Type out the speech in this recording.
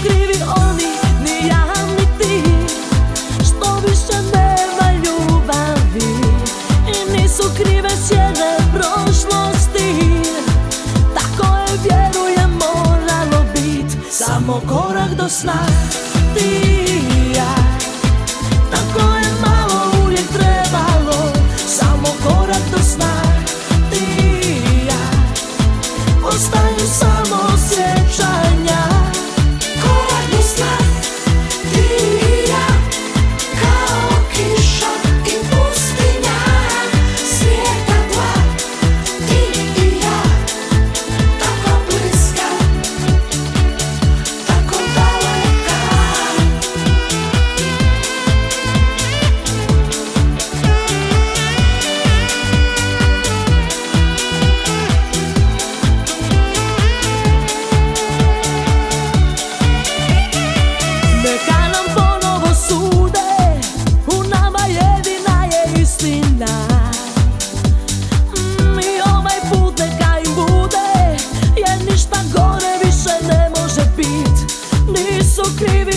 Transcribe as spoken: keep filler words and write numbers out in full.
krivi oni, ni ja ni ti, što više nema ljubavi. I nisu krive sjene prošlosti, tako je, vjerujem, moralo bit. Samo korak do sna, ti i ja, tako je malo uvijek trebalo. Samo korak do sna, ti i ja, ostaju samo sjećanja. Korak do sna, ti i ja, kao kiša i pustinja. Svijeta dva, ti i ja, tako bliska, tako daleka. Neka nam ponovo sude, u nama jedina je istina. Mm, I ovaj put neka im bude, jer ništa gore više ne može bit. Nisu krivi